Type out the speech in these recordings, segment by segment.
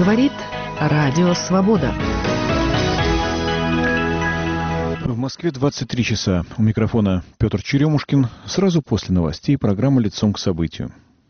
Говорит Радио Свобода. В Москве 23 часа. У микрофона Петр Черемушкин. Сразу после новостей программа «Лицом к событию».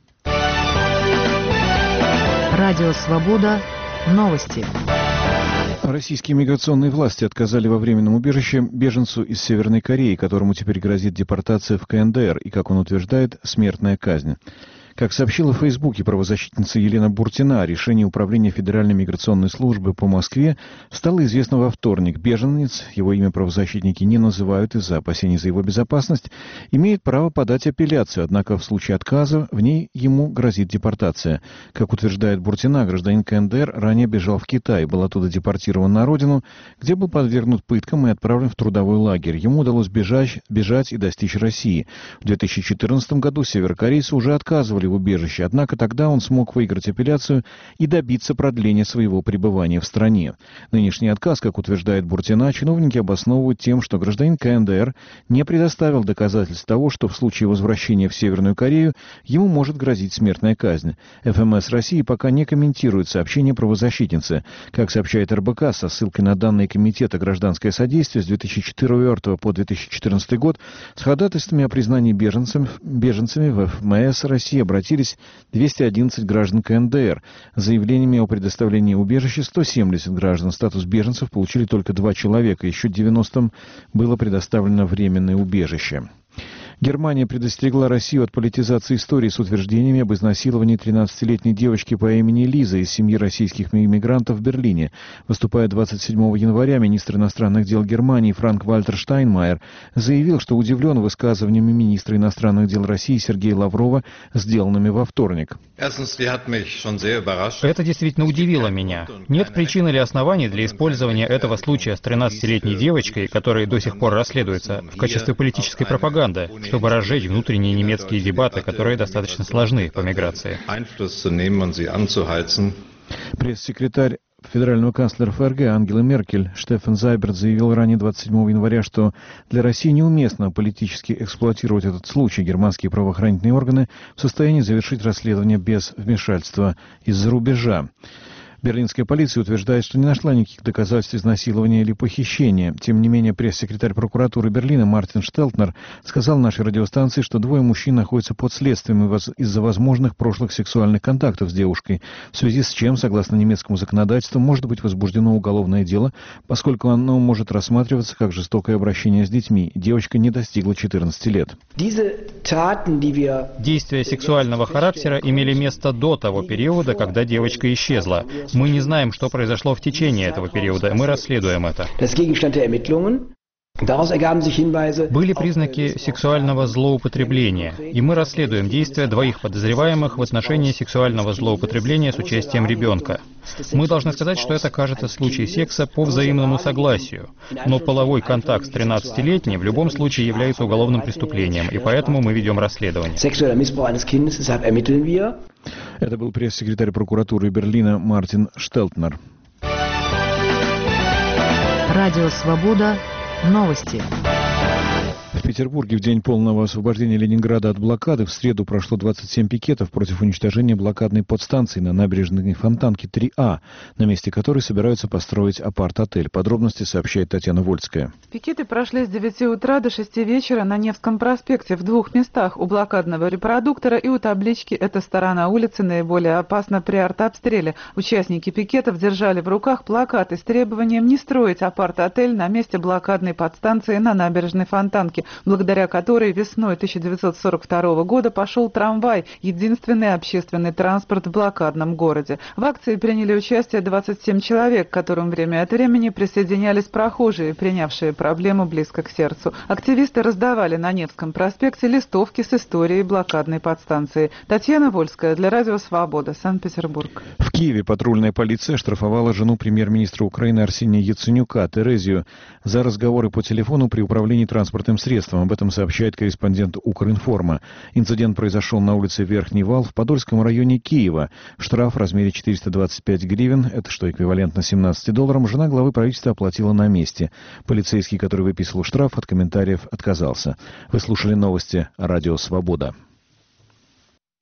Радио Свобода. Новости. Российские миграционные власти отказали во временном убежище беженцу из Северной Кореи, которому теперь грозит депортация в КНДР и, как он утверждает, смертная казнь. Как сообщила в Фейсбуке правозащитница Елена Буртина, решение Управления Федеральной миграционной службы по Москве стало известно во вторник. Беженец, его имя правозащитники не называют из-за опасений за его безопасность, имеет право подать апелляцию, однако в случае отказа в ней ему грозит депортация. Как утверждает Буртина, гражданин КНДР ранее бежал в Китай, был оттуда депортирован на родину, где был подвергнут пыткам и отправлен в трудовой лагерь. Ему удалось бежать и достичь России. В 2014 году северокорейцы уже отказывали в убежище, однако тогда он смог выиграть апелляцию и добиться продления своего пребывания в стране. Нынешний отказ, как утверждает Буртина, чиновники обосновывают тем, что гражданин КНДР не предоставил доказательств того, что в случае возвращения в Северную Корею ему может грозить смертная казнь. ФМС России пока не комментирует сообщение правозащитницы. Как сообщает РБК, со ссылкой на данные Комитета «Гражданское содействие» с 2004 по 2014 год с ходатайствами о признании беженцами в ФМС России обратились 211 граждан КНДР. С заявлениями о предоставлении убежища 170 граждан. Статус беженцев получили только 2 человека. Еще 90 было предоставлено временное убежище. Германия предостерегла Россию от политизации истории с утверждениями об изнасиловании 13-летней девочки по имени Лиза из семьи российских иммигрантов в Берлине. Выступая 27 января, министр иностранных дел Германии Франк-Вальтер Штайнмайер заявил, что удивлен высказываниями министра иностранных дел России Сергея Лаврова, сделанными во вторник. Это действительно удивило меня. Нет причин или оснований для использования этого случая с 13-летней девочкой, которая до сих пор расследуется, в качестве политической пропаганды, чтобы разжечь внутренние немецкие дебаты, которые достаточно сложны по миграции. Пресс-секретарь федерального канцлера ФРГ Ангелы Меркель Штефан Зайберт заявил ранее 27 января, что для России неуместно политически эксплуатировать этот случай. Германские правоохранительные органы в состоянии завершить расследование без вмешательства из-за рубежа. Берлинская полиция утверждает, что не нашла никаких доказательств изнасилования или похищения. Тем не менее, пресс-секретарь прокуратуры Берлина Мартин Штелтнер сказал нашей радиостанции, что 2 мужчин находятся под следствием из-за возможных прошлых сексуальных контактов с девушкой, в связи с чем, согласно немецкому законодательству, может быть возбуждено уголовное дело, поскольку оно может рассматриваться как жестокое обращение с детьми. Девочка не достигла 14 лет. Действия сексуального характера имели место до того периода, когда девочка исчезла. Мы не знаем, что произошло в течение этого периода. Мы расследуем это. Были признаки сексуального злоупотребления, и мы расследуем действия 2 подозреваемых в отношении сексуального злоупотребления с участием ребенка. Мы должны сказать, что это, кажется, случай секса по взаимному согласию, но половой контакт с 13-летней в любом случае является уголовным преступлением, и поэтому мы ведем расследование. Это был пресс-секретарь прокуратуры Берлина Мартин Штелтнер. Радио Свобода. Новости. В Петербурге в день полного освобождения Ленинграда от блокады в среду прошло 27 пикетов против уничтожения блокадной подстанции на набережной Фонтанки 3А, на месте которой собираются построить апарт-отель. Подробности сообщает Татьяна Вольская. Пикеты прошли с 9 утра до 6 вечера на Невском проспекте в 2 местах: у блокадного репродуктора и у таблички «Эта сторона улицы наиболее опасна при артобстреле». Участники пикетов держали в руках плакаты с требованием не строить апарт-отель на месте блокадной подстанции на набережной Фонтанки, благодаря которой весной 1942 года пошел трамвай, единственный общественный транспорт в блокадном городе. В акции приняли участие 27 человек, к которым время от времени присоединялись прохожие, принявшие проблему близко к сердцу. Активисты раздавали на Невском проспекте листовки с историей блокадной подстанции. Татьяна Вольская для Радио Свобода, Санкт-Петербург. В Киеве патрульная полиция штрафовала жену премьер-министра Украины Арсения Яценюка, Терезию, за разговоры по телефону при управлении транспортным средством. Об этом сообщает корреспондент Укринформа. Инцидент произошел на улице Верхний Вал в Подольском районе Киева. Штраф в размере 425 гривен, это что эквивалентно $17, жена главы правительства оплатила на месте. Полицейский, который выписывал штраф, от комментариев отказался. Вы слушали новости Радио Свобода.